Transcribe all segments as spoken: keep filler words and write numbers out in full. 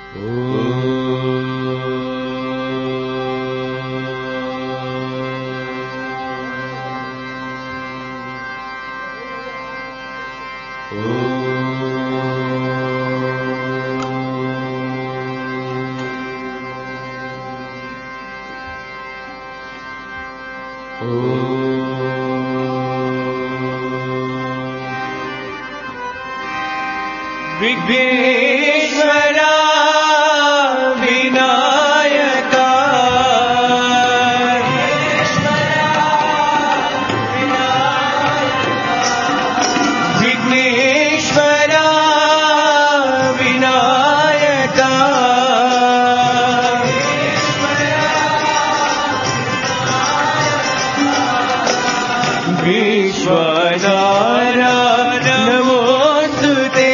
विघ्नेश्वरा विनायका विघ्नेश्वरा विनायका विश्वनारा नमोस्तुते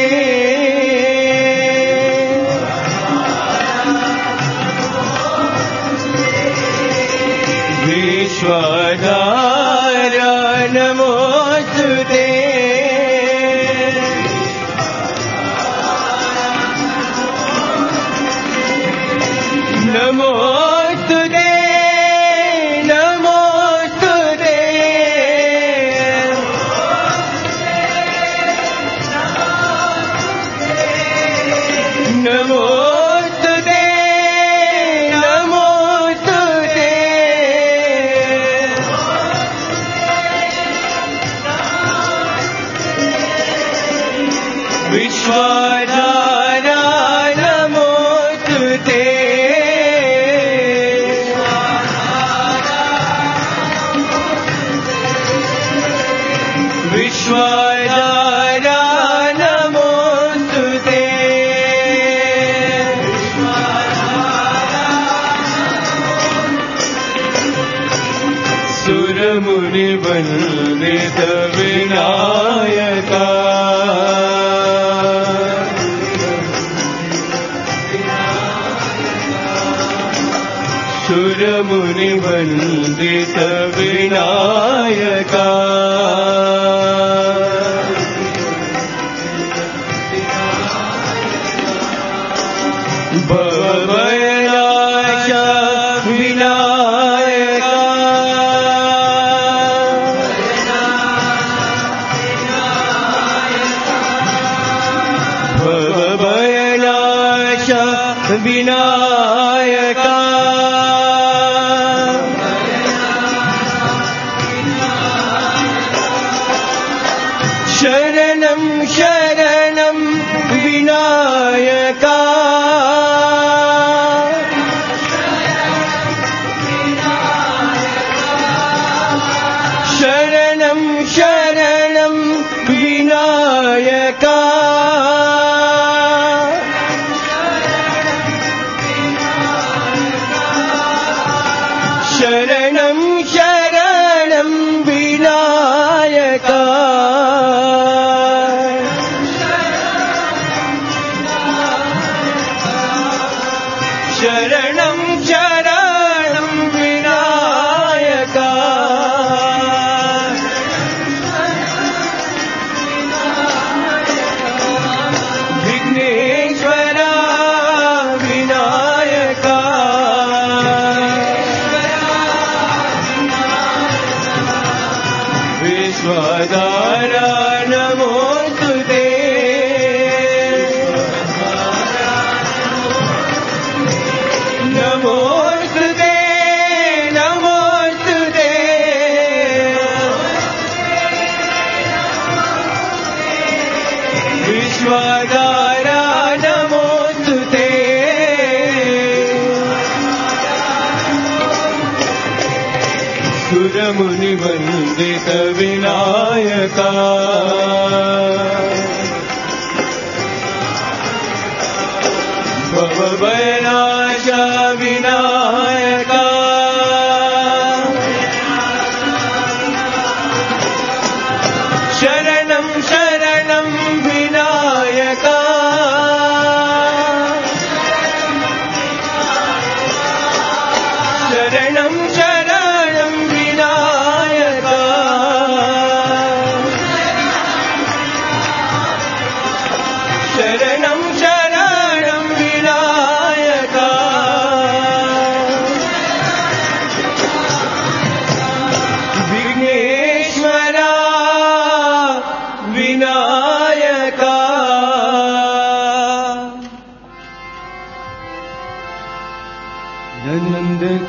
विश्वनारा नमोस्तुते नमोस्तुते नमोस्तुते नमोस्तुते नमोस्तुते विश्वनारा नमोस्तुते विश्वनारा नमोस्तुते सुरमुनिवन्दित विनायका सुरमुनिवन्दित विनायका भवभयनाश विनायका भवभयनाश विनायका शरणं शरणं विनायका शरणं शरणं विनायका शरणं शरणं विनायका शरणं शरणं विनायका विघ्नेश्वरा विनायका विश्वनारा नमोस्तुते नमोस्तुते नमोस्तुते विश्वनारा नमोस्तुते सुरमुनिवन्दित विनायका भवभयनाश विनायका शरणं शरणं विनायका शरणं शरणं विनायका शरणं शरणं विनायका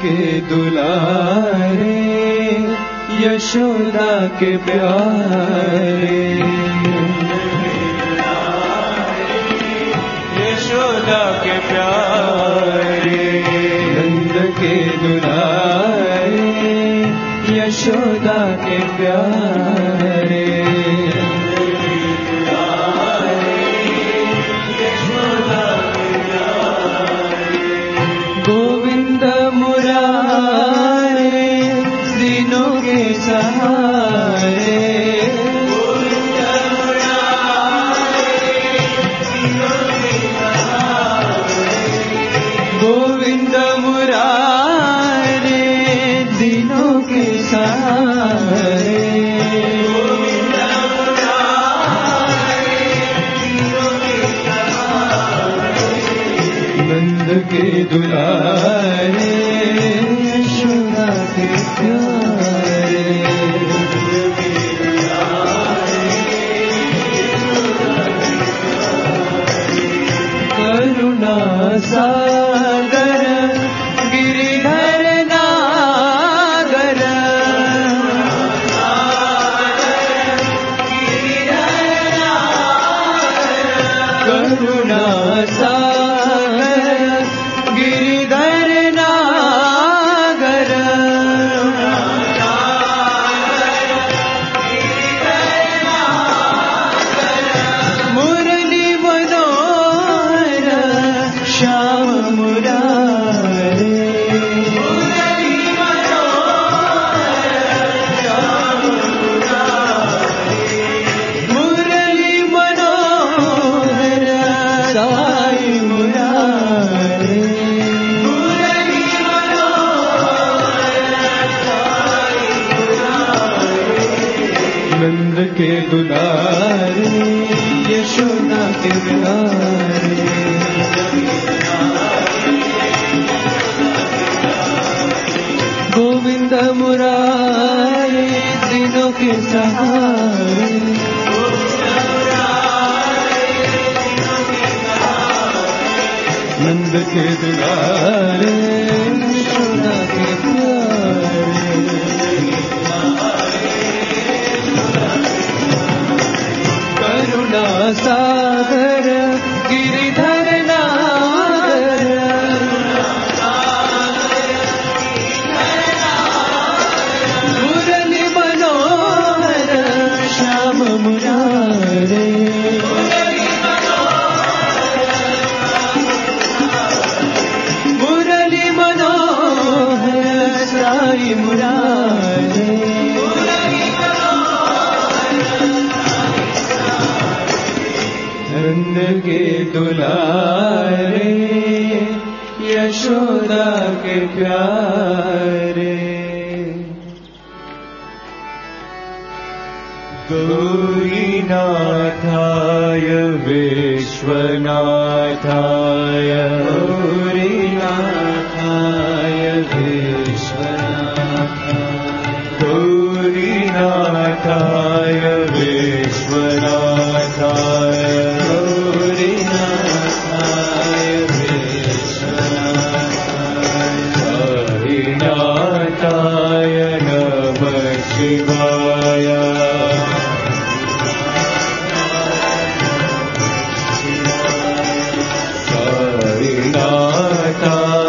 के दुलारे यशोदा के प्यारे, यशोदा के प्यारे, नंद के दुलारे यशोदा के प्यारे, गोविंद मुरारे दीनों के सहारे, गोविंद मुरारे दीनों के सहारे, गोविंद मुरारे दीनों के सहारे, गोविंद मुरारे दीनों के सहारे, नंद के दुलारे यशोदा के प्यारे, करुणा सागर गिरिधर नागर, करुणा सागर गिरिधर नागर, मुरली मनोहर श्याम मुरारे, मुरली मनोहर श्याम मुरारे, मुरली मनोहर साई मुरारे, मुरली मनोहर साई मुरारे, नंद के दुलारे यशोदा के प्यारे, गोविंद मुरारे दिनों के सहारे, नंद के दुलारे यशोदा के प्यारे, करुणा सागर गिरिधर नागर, मुरली मनोहर श्याम मुरारे, मुरली मनोहर साई मुरारे, नंद के दुलारे यशोदा के प्यारे, गौरीनाथाय विश्वनाथाय, गौरीनाथाय विश्वनाथाय, गौरीनाथाय विश्वनाथाय, गौरीनाथाय विश्वनाथाय, हरिनाथाय नमः शिवाय, हरिनाथाय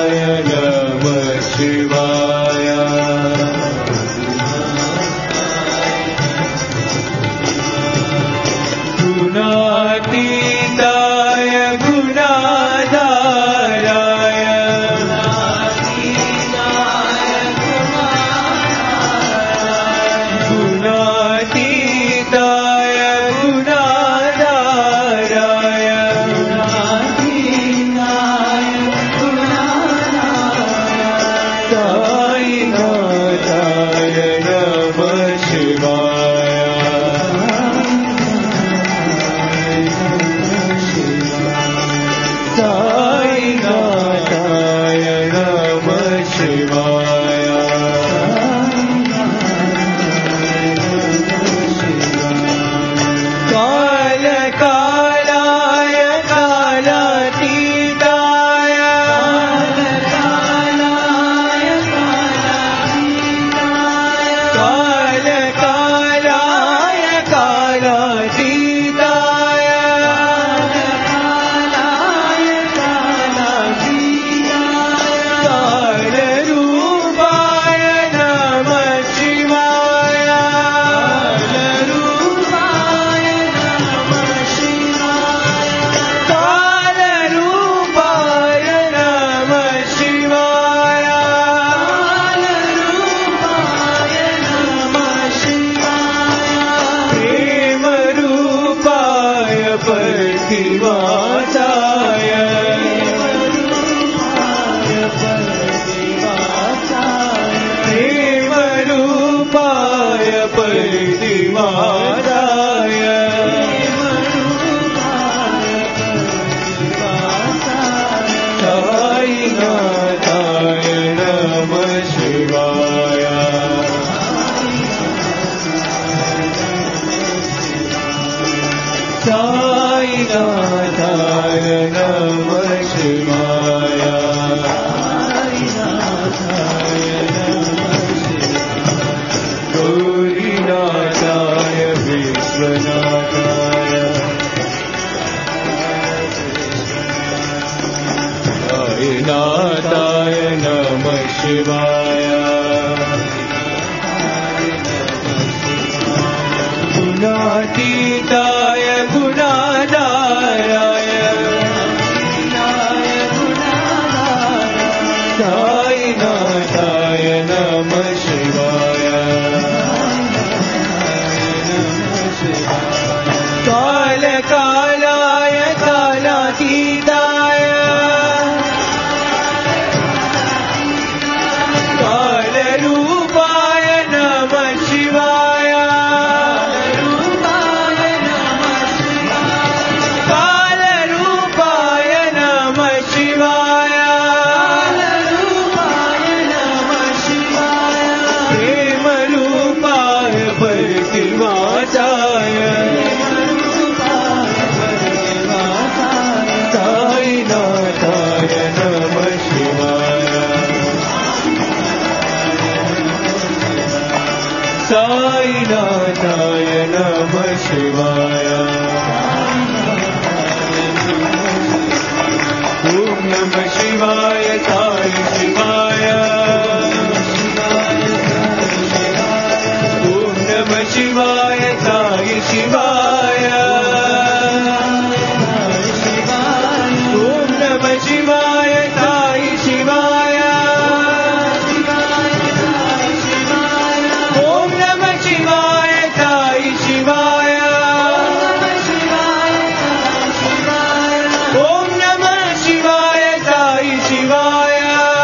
शिवाय गुणातीताय गुणाधाराय साईनाथाय नमः शिवाय कालकालाय कालातीताय कालरूपाय नमः शिवाय कालरूपाय नमः शिवाय प्रेमरूपाय प्रतिमाताय साईनाथाय नमः शिवाय साईनाथाय नमः शिवाय ओम नमः शिवाय साई शिवाय ओम नमः शिवाय साई शिवाय ओम नमः शिवाय साई शिवाय ओम नमः शिवाय साई शिवाय ओम नमः शिवाय साई शिवाय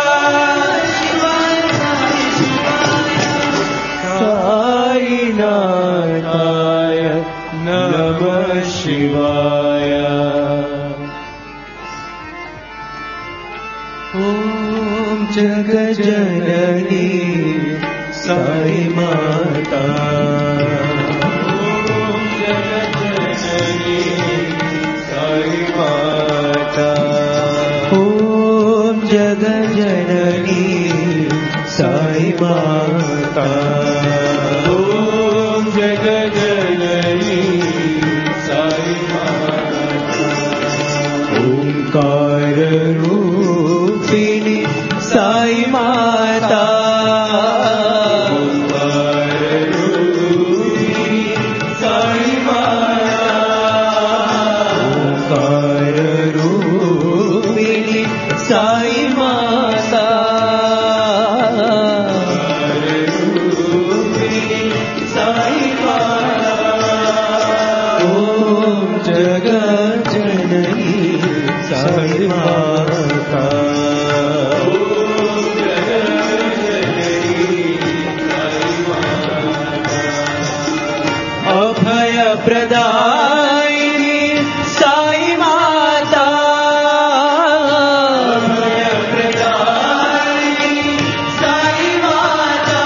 साईनाथाय नमः शिवाय ओम जगज्जननी साई माता ओम जगज्जननी साई माता ओम जगज्जननी साई माता ओम जगज्जननी साई माता ओंकार रूपिणी साई माता ओंकार रूपिणी साई माता ओंकार रूपिणी साई माता रूपिणी साई माता ओम जगज्जननी साई माता अभय प्रदायिनी साई माता अभय प्रदायिनी साई माता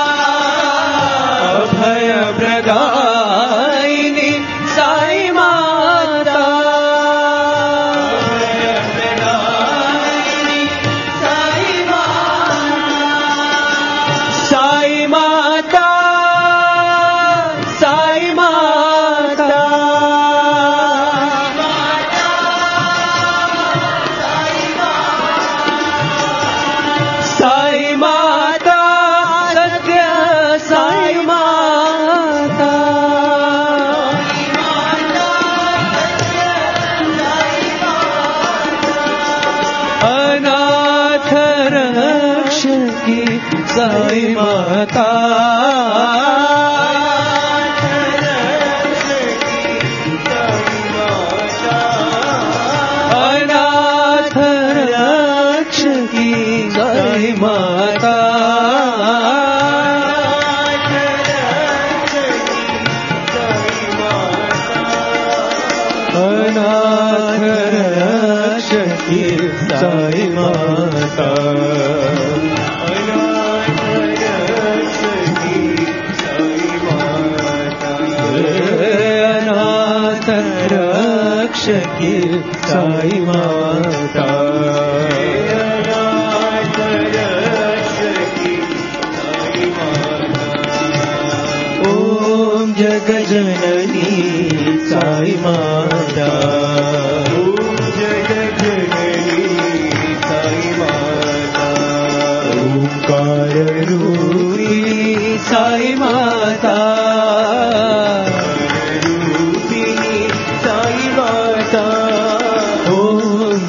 अभय प्रदायिनी साई माता अभय प्रदायिनी साई माता साई माता साई माता साई माता सत्य साई माता अनाथ रक्षकी साई माता अनाथ रक्षकी साई माता अनाथ रक्षकी साई माता अनाथ रक्षकी साई माता अनाथ रक्षकी साई माता अनाथ रक्षकी साई माता ओम जगज्जननी साई माता ओम जगज्जननी साई माता ओम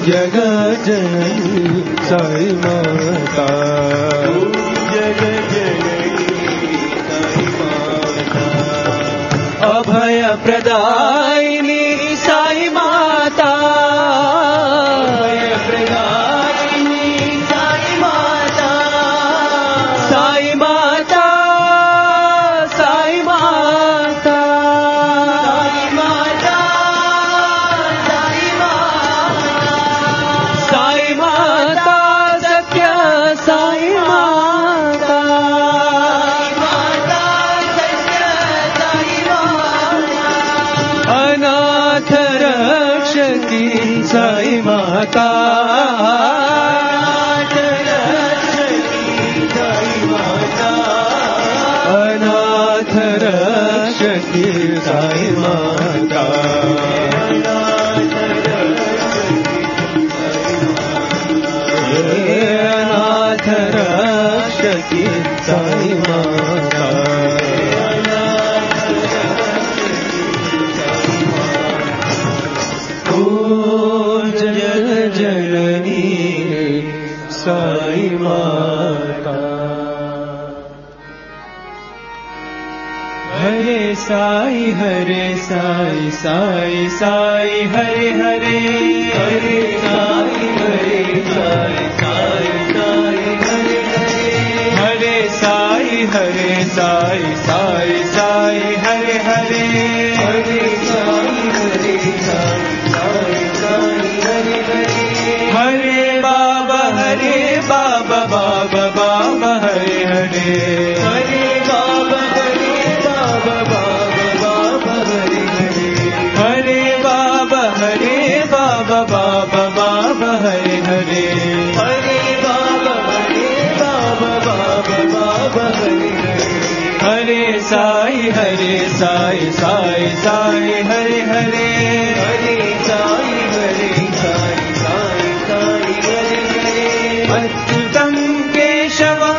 जगत जननी साई माता, जगत जननी साई माता, अभय प्रदायिनी साई माता, अभय प्रदायिनी साई माता, साई माता, साई माता, साई माता, साई माता, साई माता, सत्य साई माता, अनाथ रक्षकी साई माता, अनाथ रक्षकी साई माता, अनाथ रक्षकी साई माता, ओ जग जननी साई माता, हरे साई हरे साई साई साई हरे हरे, हरे साई हरे साई साई साई हरे हरे, हरे साई हरे साई साई साई हरे हरे, हरे साई हरे साई साई साई हरे हरे, हरे बाबा हरे बाबा बाबा बाबा हरे हरे, हरे बाबा हरे बाबा बाबा बाबा हरे हरे, हरे बाबा हरे बाबा बाबा बाबा हरे हरे, हरे बाबा हरे बाबा बाबा बाबा हरे हरे, हरे साई हरे साई साई साई हरे हरे, हरे साई हरे साई साई साई हरे हरे, अच्युतं केशवं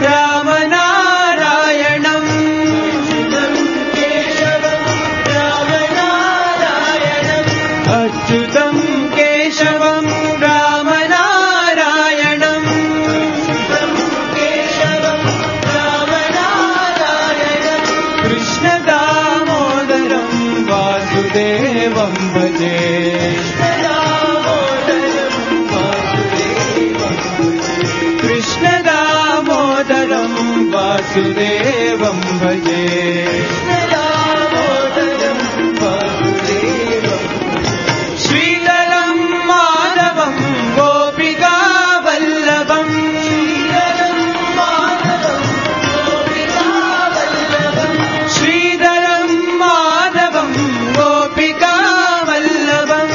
रामनारायणं, अच्युतं केशवं रामनारायणं, अच्युतं केशवं रामनारायणं, अच्युतं केशवं रामनारायणं, कृष्ण दामोदरं वासुदेवं भजे, कृष्ण दामोदरं वासुदेवं भजे, श्रीधरं माधवं गोपिका वल्लभं, श्रीधरं माधवं गोपिका वल्लभं,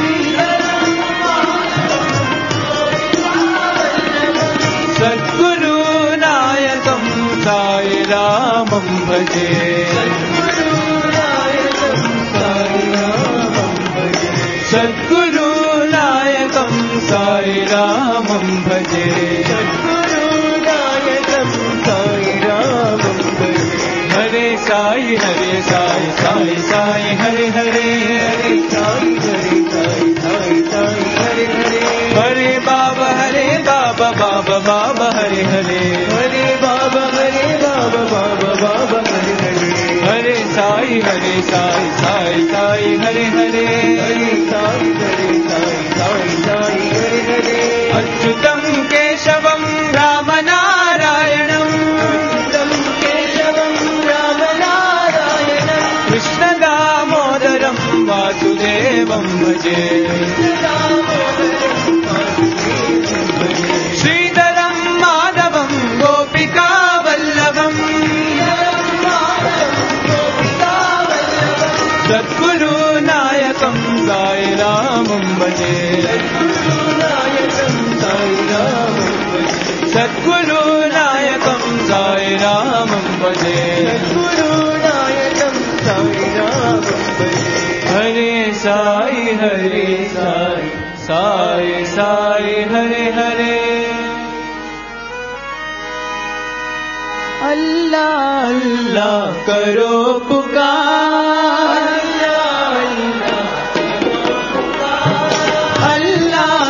सद्गुरु नायकं साई रामं भजे, सद्गुरु नायकं साई रामं भजे, सद्गुरु नायकं साई रामं भजे, हरे साई हरे साई साई साई हरे हरे, हरे साई हरे साई साई साई हरे हरे, हरे बाबा हरे बाबा बाबा बाबा हरे हरे, हरे बाबा हरे बाबा बाबा बाबा हरे हरे, हरे साई हरे साई साई साई हरे हरे, हरे साई हरे साई साई साई हरे हरे, अच्युतं केशवं रामनारायणं, अच्युतं केशवं रामनारायणं, कृष्ण दामोदरं वासुदेवं भजे, श्रीधरं माधवं गोपिका वल्लभं, सद्गुरु नायकं साई रामं भजे, सद्गुरु नायकं साई रामं भजे, सद्गुरु नायकं साई रामं भजे, हरे साई हरे साई साई साई हरे हरे, अल्लाह अल्लाह करो पुकार, अल्लाह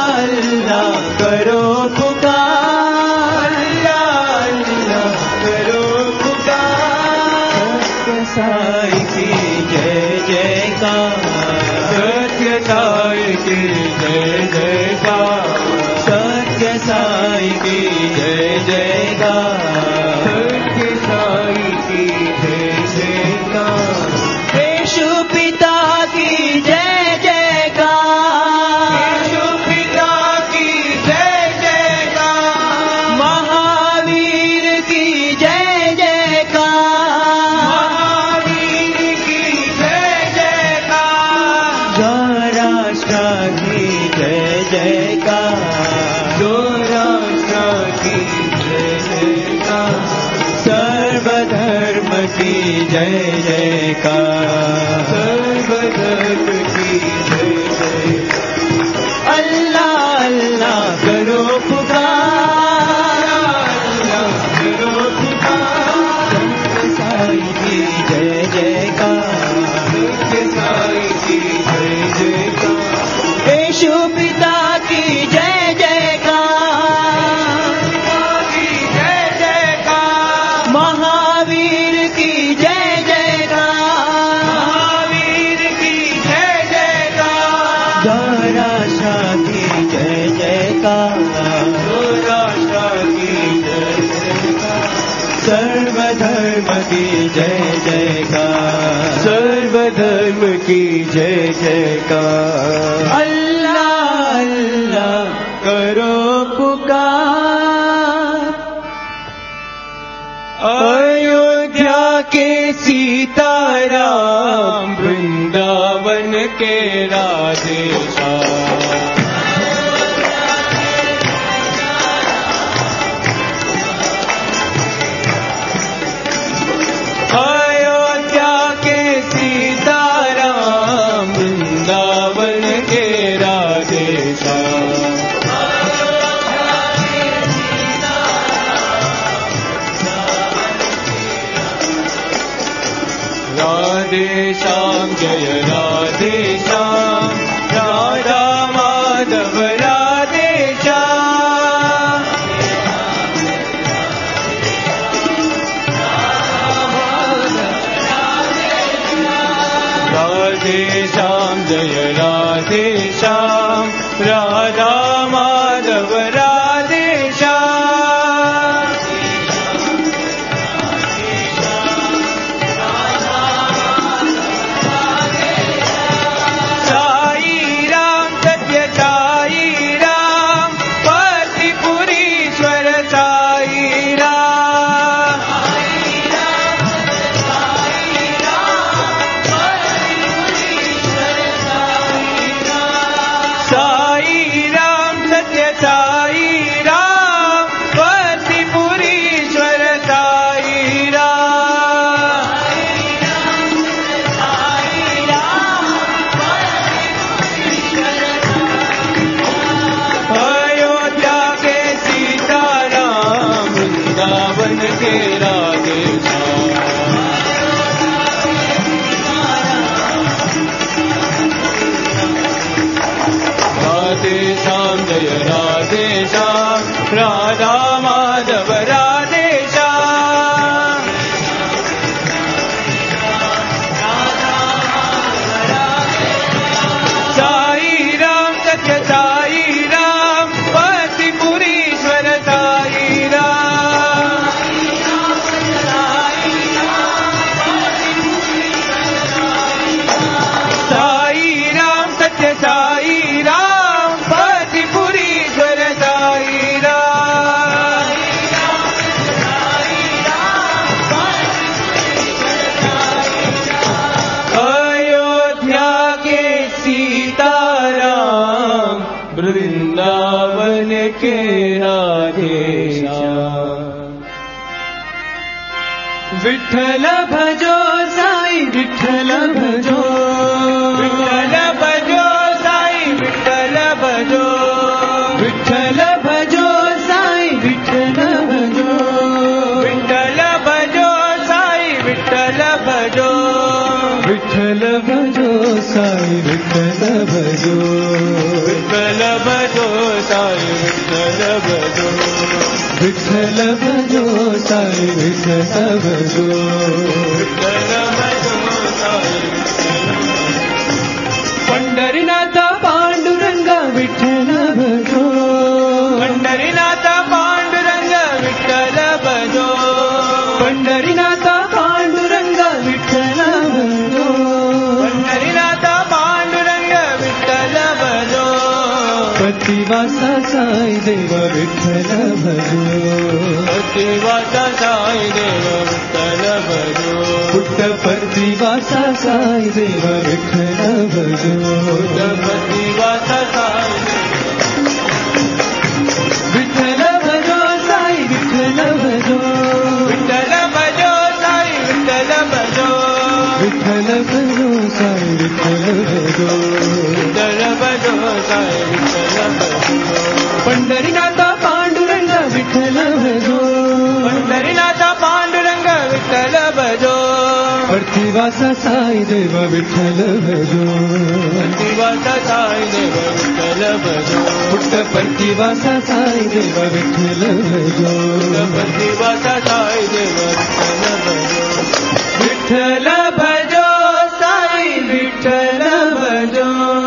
जय जयकार, सत्य साई की जय जयकार, सत्य साई की जय जयकार, येशु पिता की जय जयकार, येशु पिता की जय जयकार, महावीर की जय जयकार, महावीर की जय जयकार, राष्ट्र की जय जयकार, दो राष्ट्र की जय जयकार, सर्वधर्म की जय जयकार, सर्वधर्म की जय जयकार, अल्लाह अल्लाह करो पुकार, अल्लाह करो पुकार, सत्य साई की जय जयकार, सत्य साई की जय जयकार, येशु पिता की जय जयकार, की जय जयकार, महावीर की जय जयकार, महावीर की जय जयकार, गौराशा की जय जयकार, गौराशा की जय जयकार, सर्वधर्म की जय जयकार, सर्वधर्म की जय जयकार, अल्लाह अल्लाह करो पुकार, अयोध्या के सीताराम, वृंदावन के राधेश्याम, अयोध्या के सीताराम, वृंदावन के राधेश्याम, राधेश्याम जय राधेश्याम, राधा माधव राधेश्याम, राधेश्याम जय राधेश्याम, राधा माधव राधेश्याम, साई राम सत्य साई राम, पतिपुरीश्वर साई राम, साई राम सत्य साई राम, पतिपुरीश्वर साई राम, अयोध्या के सीताराम, वृंदावन के राधेश्याम, राधेश्याम जय राधेश्याम, राधा माधव राधेश्याम, साई राम सत्य साई राम, पतिपुरीश्वर साई राम, साई राम सत्य साई राम, पतिपुरीश्वर साई राम, अयोध्या के सीताराम, वृंदावन के राधेश्याम, विठ्ठल भजो साई विठ्ठल भजो, विठ्ठल भजो साई विठ्ठल भजो, विठ्ठल भजो साई विठ्ठल भजो, विठ्ठल भजो साई विठ्ठल भजो, विठ्ठल भजो साई विठ्ठल भजो, विठ्ठल भजो साई विठ्ठल भजो, विठ्ठल भजो साई विठ्ठल भजो, विठ्ठल भजो साई विठ्ठल, पंढरीनाथ पांडुरंग पुट्टपर्तिवासा साई देव विठ्ठल भजो पर्तिवासा साई देव विठ्ठल भजो पुट्टपर्तिवासा साई देव विठ्ठल भजो पुट्टपर्तिवासा साई विठ्ठल भजो साई विठ्ठल भजो विठ्ठल भजो साई विठ्ठल भजो विठ्ठल भजो साई विठ्ठल भजो विठ्ठल भजो साई विठ्ठल भजो पंढरीनाथ पांडुरंग विठ्ठल भजो पंढरीनाथ पांडुरंग विठ्ठल भजो पर्तिवासा साई देव विठ्ठल भजो पर्तिवासा साई देव विठ्ठल भजो पुट्टपर्तिवासा साई देव विठ्ठल भजो पर्तिवासा साई देव विठ्ठल भजो विठ्ठल भजो साई विठ्ठल भजो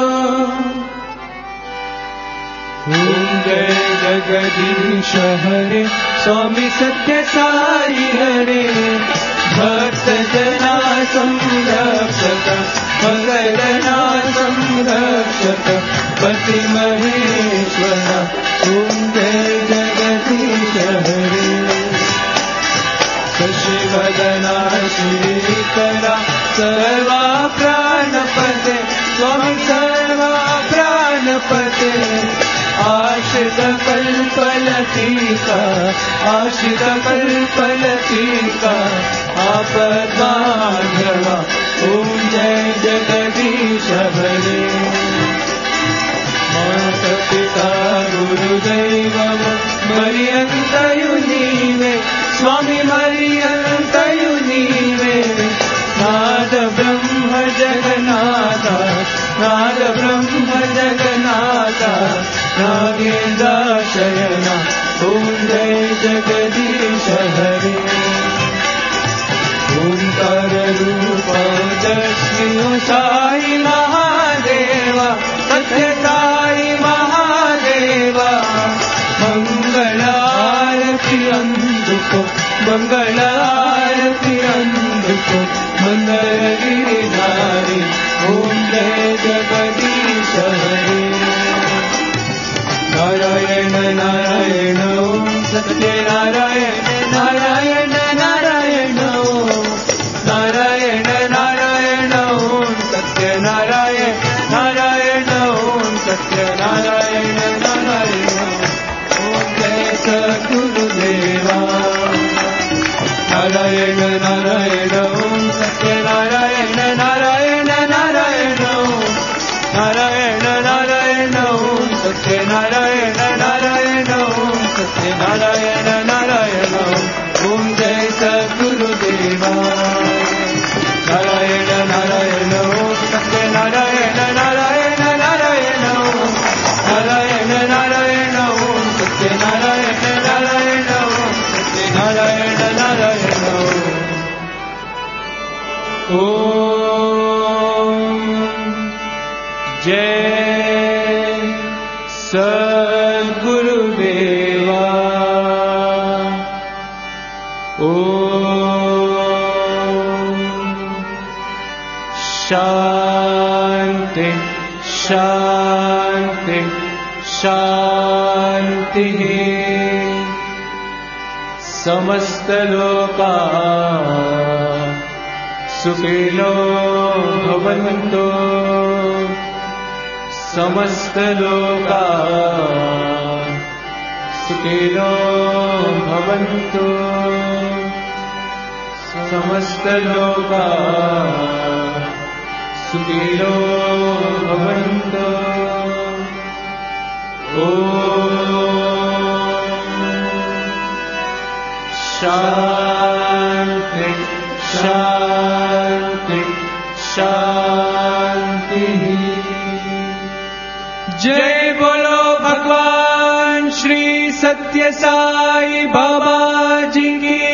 ओम जय जगदीश हरे स्वामी सत्य साई हरे भक्त जना संरक्षक भगतना संरक्षक पति महेश्वर ओम जय जगदीश हरे शशिवदना श्रीकरा सर्वा प्राणपते स्वामी सर्वा प्राणपते आश्रित कल्पलतिका आश्रित कल्पलतिका आपद्बांधवा ओम जय जगदीश हरे माता पिता गुरुदैव मर्यन्तयु नीवे स्वामी मर्यन्तयु नीवे नाद ब्रह्म जगन्नाथ नाद ब्रह्म जगन्नाथ नागेन्द्र शयना ओम जय जगदीश हरे ओंकार रूप दर्शियो साई महादेवा सत्य साई महादेवा मंगलारती अंधुको मंगलारती अंधुको मंगल गिरिधारी ओम जय जगदीश हरे नारायण नारायण ओम सत्य नारायण नारायण नारायण ओम नारायण नारायण ओम सत्य नारायण नारायण ओम सत्य नारायण नारायण ओम जय सद्गुरुदेवा नारायण नारायण ओम सत्य नारायण नारायण नारायण ओम नारायण नारायण ओम सत्य नारायण नारायण ओम सत्य नारायण नारायण ओम जय सद्गुरुदेवा नारायण नारायण ओम सत्य नारायण नारायण नारायण ओम नारायण नारायण ओम सत्य नारायण नारायण ओम सत्य नारायण नारायण ओम जय सद्गुरुदेवा ओम शांति शांति शांति समस्त लोका सुखिनो भवन्तु समस्त लोका सुखिनो भवन्तु समस्त लोका सुखिनो भवन्तु शांति शांति शांति। जय बोलो भगवान श्री सत्य साई बाबा जी की।